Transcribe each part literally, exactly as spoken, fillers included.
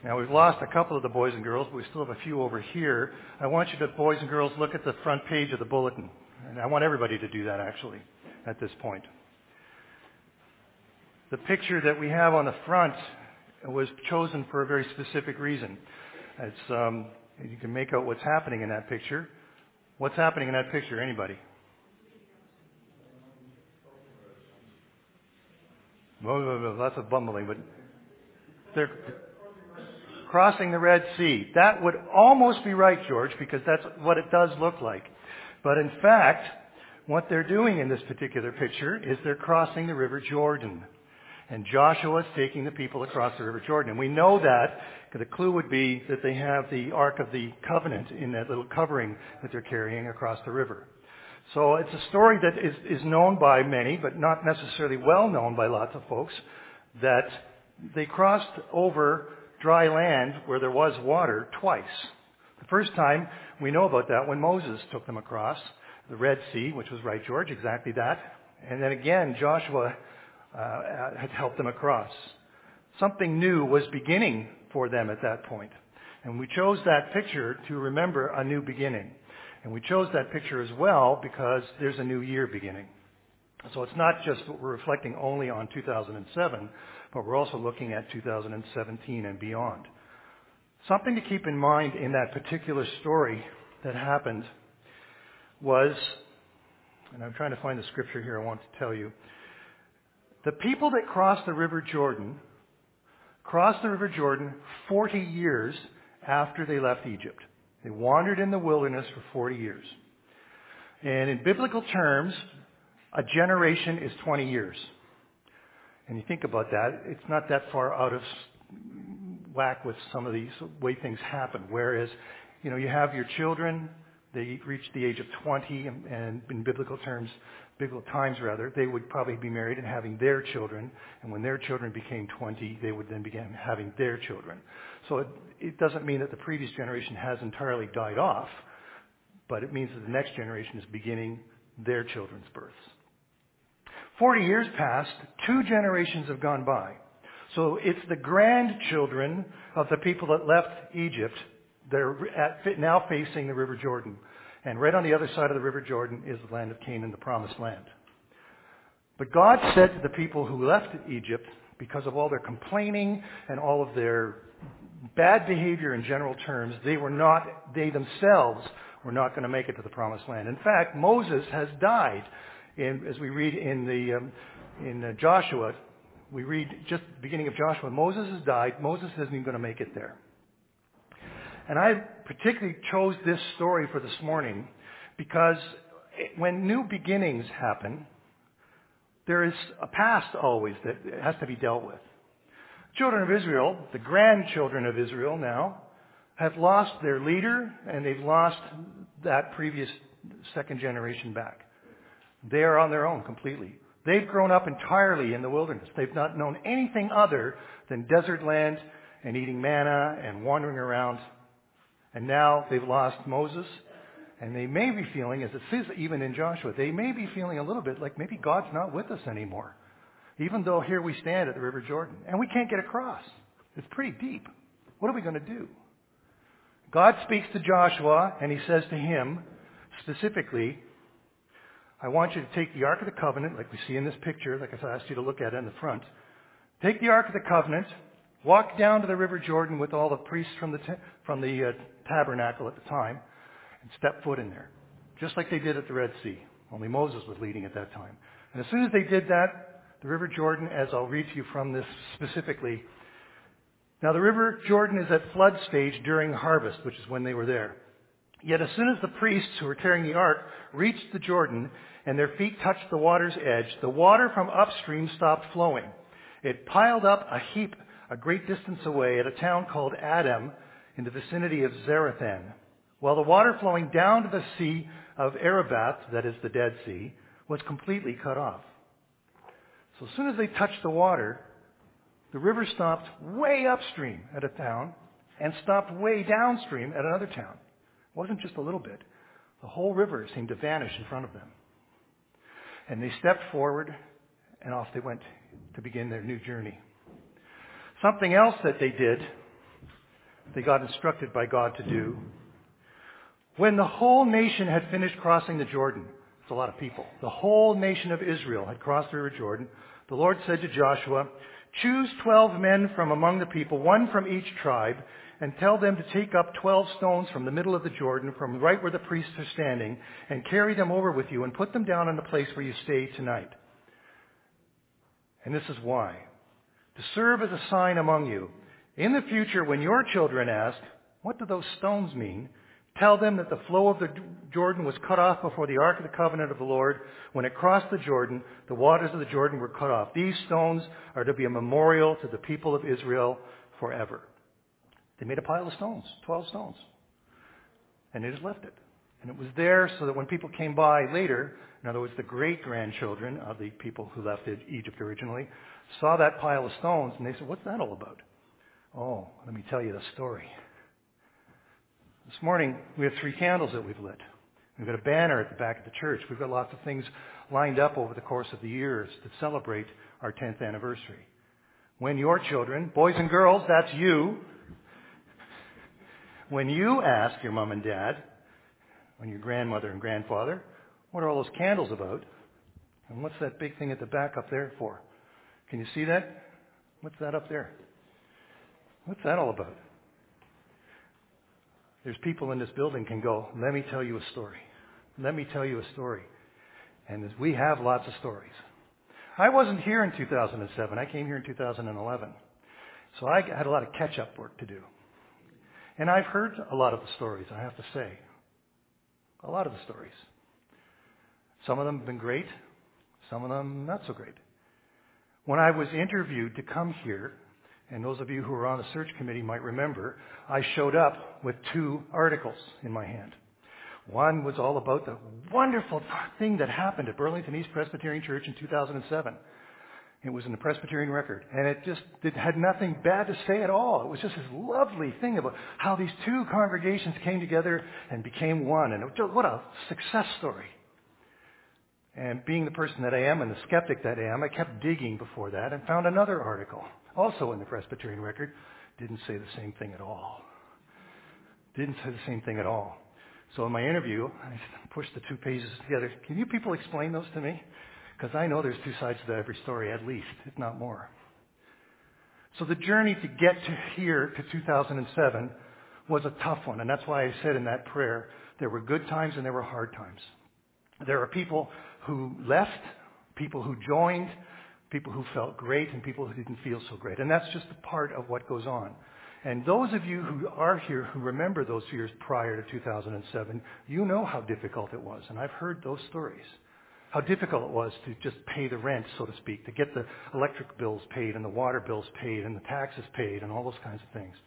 Now, we've lost a couple of the boys and girls, but we still have a few over here. I want you to, boys and girls, look at the front page of the bulletin. And I want everybody to do that, actually, at this point. The picture that we have on the front was chosen for a very specific reason. It's, um, you can make out what's happening in that picture. What's happening in that picture? Anybody? Lots of bumbling, but they're crossing the Red Sea. That would almost be right, George, because that's what it does look like. But in fact, what they're doing in this particular picture is they're crossing the River Jordan. And Joshua is taking the people across the River Jordan. And we know that, because the clue would be that they have the Ark of the Covenant in that little covering that they're carrying across the river. So it's a story that is, is known by many, but not necessarily well known by lots of folks, that they crossed over dry land where there was water twice. The first time we know about that when Moses took them across the Red Sea, which was right, George, exactly that. And then again, Joshua uh, had helped them across. Something new was beginning for them at that point. And we chose that picture to remember a new beginning. And we chose that picture as well because there's a new year beginning. So it's not just what we're reflecting only on two thousand seven, but we're also looking at two thousand seventeen and beyond. Something to keep in mind in that particular story that happened was, and I'm trying to find the scripture here I want to tell you, the people that crossed the River Jordan crossed the River Jordan forty years after they left Egypt. They wandered in the wilderness for forty years. And in biblical terms, a generation is twenty years. And you think about that, it's not that far out of whack with some of these way things happen. Whereas, you know, you have your children, they reach the age of twenty, and, and in biblical terms, biblical times rather, they would probably be married and having their children. And when their children became twenty, they would then begin having their children. So it, it doesn't mean that the previous generation has entirely died off, but it means that the next generation is beginning their children's births. Forty years passed, two generations have gone by. So it's the grandchildren of the people that left Egypt that are at, now facing the River Jordan. And right on the other side of the River Jordan is the land of Canaan, the promised land. But God said to the people who left Egypt, because of all their complaining and all of their bad behavior in general terms, they were not, they themselves were not going to make it to the promised land. In fact, Moses has died. In, as we read in the um, in uh, Joshua, we read just the beginning of Joshua, Moses has died. Moses isn't even going to make it there. And I particularly chose this story for this morning because when new beginnings happen, there is a past always that has to be dealt with. Children of Israel, the grandchildren of Israel now, have lost their leader and they've lost that previous second generation back. They are on their own completely. They've grown up entirely in the wilderness. They've not known anything other than desert land and eating manna and wandering around. And now they've lost Moses. And they may be feeling, as it says even in Joshua, they may be feeling a little bit like maybe God's not with us anymore. Even though here we stand at the River Jordan. And we can't get across. It's pretty deep. What are we going to do? God speaks to Joshua and he says to him specifically, I want you to take the Ark of the Covenant, like we see in this picture, like I asked you to look at it in the front. Take the Ark of the Covenant, walk down to the River Jordan with all the priests from the t- from the uh, tabernacle at the time, and step foot in there, just like they did at the Red Sea. Only Moses was leading at that time. And as soon as they did that, the River Jordan, as I'll read to you from this specifically, now the River Jordan is at flood stage during harvest, which is when they were there. Yet as soon as the priests who were carrying the ark reached the Jordan and their feet touched the water's edge, the water from upstream stopped flowing. It piled up a heap a great distance away at a town called Adam in the vicinity of Zarethan, while the water flowing down to the Sea of Arabah, that is the Dead Sea, was completely cut off. So as soon as they touched the water, the river stopped way upstream at a town and stopped way downstream at another town. It wasn't just a little bit. The whole river seemed to vanish in front of them. And they stepped forward, and off they went to begin their new journey. Something else that they did they got instructed by God to do. When the whole nation had finished crossing the Jordan, it's a lot of people, the whole nation of Israel had crossed the river Jordan, the Lord said to Joshua, choose twelve men from among the people, one from each tribe, and tell them to take up twelve stones from the middle of the Jordan, from right where the priests are standing, and carry them over with you and put them down in the place where you stay tonight. And this is why. To serve as a sign among you. In the future, when your children ask, what do those stones mean? Tell them that the flow of the Jordan was cut off before the Ark of the Covenant of the Lord. When it crossed the Jordan, the waters of the Jordan were cut off. These stones are to be a memorial to the people of Israel forever. They made a pile of stones, twelve stones. And they just left it. And it was there so that when people came by later, in other words, the great-grandchildren of the people who left Egypt originally, saw that pile of stones and they said, what's that all about? Oh, let me tell you the story. This morning, we have three candles that we've lit. We've got a banner at the back of the church. We've got lots of things lined up over the course of the years to celebrate our tenth anniversary. When your children, boys and girls, that's you, when you ask your mom and dad, when your grandmother and grandfather, what are all those candles about? And what's that big thing at the back up there for? Can you see that? What's that up there? What's that all about? There's people in this building can go, let me tell you a story. Let me tell you a story. And we have lots of stories. I wasn't here in two thousand seven. I came here in two thousand eleven. So I had a lot of catch-up work to do. And I've heard a lot of the stories, I have to say. A lot of the stories. Some of them have been great. Some of them not so great. When I was interviewed to come here, and those of you who are on the search committee might remember, I showed up with two articles in my hand. One was all about the wonderful thing that happened at Burlington East Presbyterian Church in two thousand seven. It was in the Presbyterian Record. And it just it had nothing bad to say at all. It was just this lovely thing about how these two congregations came together and became one. And it was just, what a success story. And being the person that I am and the skeptic that I am, I kept digging before that and found another article, also in the Presbyterian Record. Didn't say the same thing at all. Didn't say the same thing at all. So in my interview, I pushed the two pages together. Can you people explain those to me? Because I know there's two sides to every story, at least, if not more. So the journey to get to here, to two thousand seven, was a tough one. And that's why I said in that prayer, there were good times and there were hard times. There are people who left, people who joined, people who felt great, and people who didn't feel so great. And that's just a part of what goes on. And those of you who are here who remember those years prior to two thousand seven, you know how difficult it was. And I've heard those stories. How difficult it was to just pay the rent, so to speak, to get the electric bills paid and the water bills paid and the taxes paid and all those kinds of things.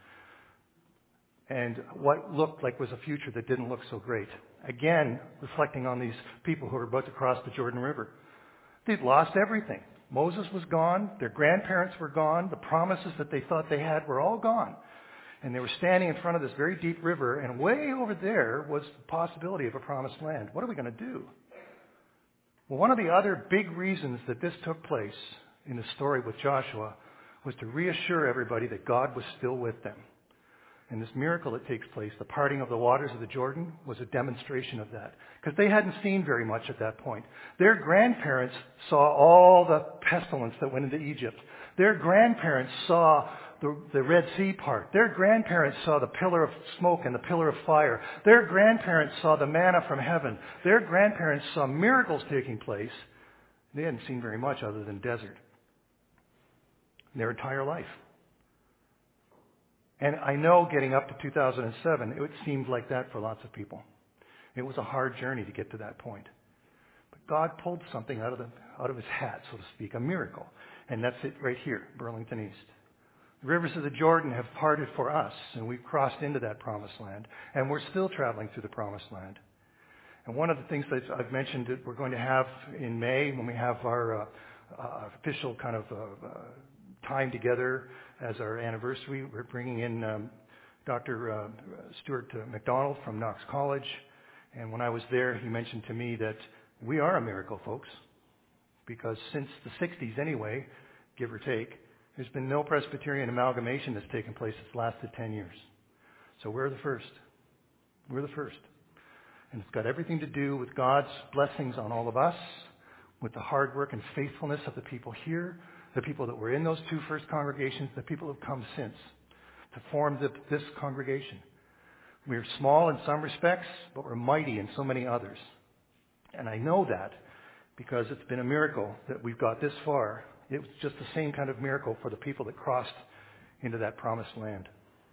And what looked like was a future that didn't look so great. Again, reflecting on these people who were about to cross the Jordan River. They'd lost everything. Moses was gone. Their grandparents were gone. The promises that they thought they had were all gone. And they were standing in front of this very deep river, and way over there was the possibility of a promised land. What are we going to do? Well, one of the other big reasons that this took place in the story with Joshua was to reassure everybody that God was still with them. And this miracle that takes place, the parting of the waters of the Jordan, was a demonstration of that. Because they hadn't seen very much at that point. Their grandparents saw all the pestilence that went into Egypt. Their grandparents saw the, the Red Sea part. Their grandparents saw the pillar of smoke and the pillar of fire. Their grandparents saw the manna from heaven. Their grandparents saw miracles taking place. They hadn't seen very much other than desert in their entire life. And I know getting up to two thousand seven, it seemed like that for lots of people. It was a hard journey to get to that point. But God pulled something out of, the, out of his hat, so to speak, a miracle. And that's it right here, Burlington East. The rivers of the Jordan have parted for us, and we've crossed into that promised land. And we're still traveling through the promised land. And one of the things that I've mentioned that we're going to have in May, when we have our uh, uh, official kind of uh, uh, time together as our anniversary, we're bringing in um, Doctor Uh, Stuart uh, McDonald from Knox College. And when I was there, he mentioned to me that we are a miracle, folks, because since the sixties anyway, give or take, there's been no Presbyterian amalgamation that's taken place that's lasted ten years. So we're the first. We're the first. And it's got everything to do with God's blessings on all of us, with the hard work and faithfulness of the people here, the people that were in those two first congregations, the people who have come since to form the, this congregation. We're small in some respects, but we're mighty in so many others. And I know that because it's been a miracle that we've got this far. It was just the same kind of miracle for the people that crossed into that promised land.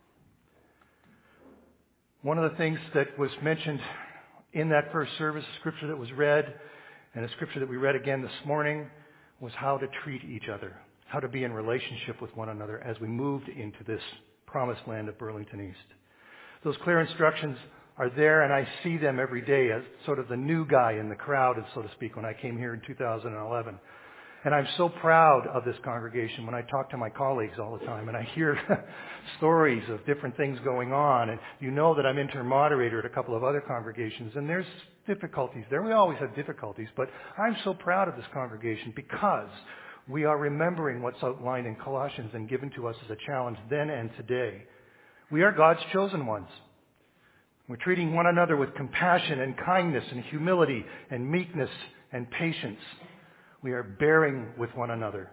One of the things that was mentioned in that first service, a scripture that was read, and a scripture that we read again this morning, was how to treat each other, how to be in relationship with one another as we moved into this promised land of Burlington East. Those clear instructions are there, and I see them every day as sort of the new guy in the crowd, so to speak, when I came here in two thousand eleven. And I'm so proud of this congregation when I talk to my colleagues all the time and I hear stories of different things going on. And you know that I'm inter-moderator at a couple of other congregations, and there's difficulties there. We always have difficulties, but I'm so proud of this congregation because we are remembering what's outlined in Colossians and given to us as a challenge then and today. We are God's chosen ones. We're treating one another with compassion and kindness and humility and meekness and patience. We are bearing with one another.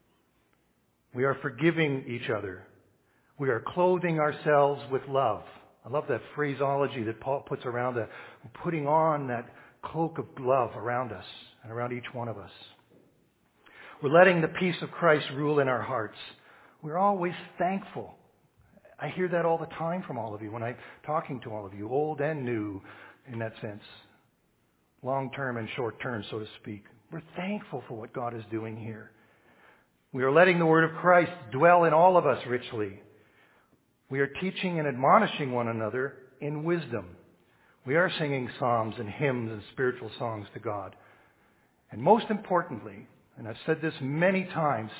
We are forgiving each other. We are clothing ourselves with love. I love that phraseology that Paul puts around that, putting on that cloak of love around us and around each one of us. We're letting the peace of Christ rule in our hearts. We're always thankful. I hear that all the time from all of you when I'm talking to all of you, old and new in that sense. Long-term and short-term, so to speak. We're thankful for what God is doing here. We are letting the word of Christ dwell in all of us richly. We are teaching and admonishing one another in wisdom. We are singing psalms and hymns and spiritual songs to God. And most importantly, and I've said this many times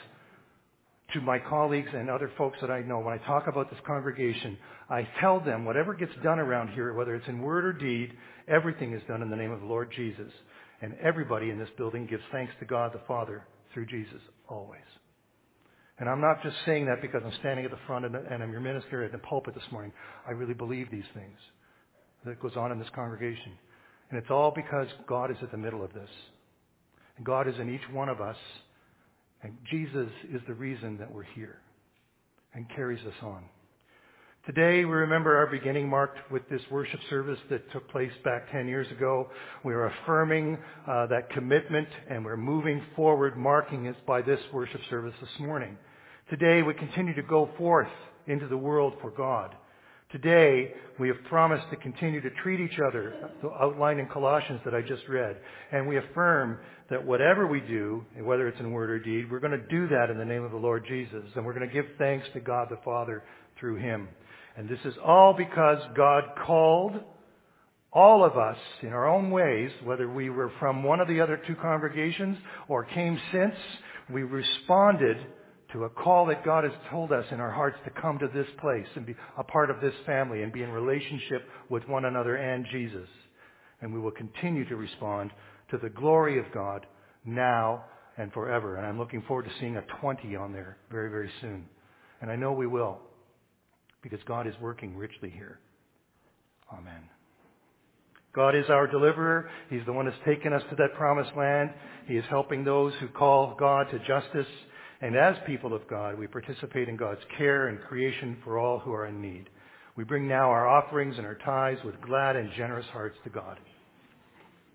to my colleagues and other folks that I know, when I talk about this congregation, I tell them whatever gets done around here, whether it's in word or deed, everything is done in the name of the Lord Jesus. And everybody in this building gives thanks to God the Father through Jesus, always. And I'm not just saying that because I'm standing at the front and I'm your minister at the pulpit this morning. I really believe these things that goes on in this congregation. And it's all because God is at the middle of this. And God is in each one of us. And Jesus is the reason that we're here and carries us on. Today, we remember our beginning marked with this worship service that took place back ten years ago. We are affirming uh, that commitment, and we're moving forward, marking it by this worship service this morning. Today, we continue to go forth into the world for God. Today, we have promised to continue to treat each other, outlined in Colossians that I just read. And we affirm that whatever we do, whether it's in word or deed, we're going to do that in the name of the Lord Jesus. And we're going to give thanks to God the Father through Him. And this is all because God called all of us in our own ways, whether we were from one of the other two congregations or came since, we responded to a call that God has told us in our hearts to come to this place and be a part of this family and be in relationship with one another and Jesus. And we will continue to respond to the glory of God now and forever. And I'm looking forward to seeing a twenty on there very, very soon. And I know we will, because God is working richly here. Amen. God is our deliverer. He's the one that's taken us to that promised land. He is helping those who call God to justice. And as people of God, we participate in God's care and creation for all who are in need. We bring now our offerings and our tithes with glad and generous hearts to God.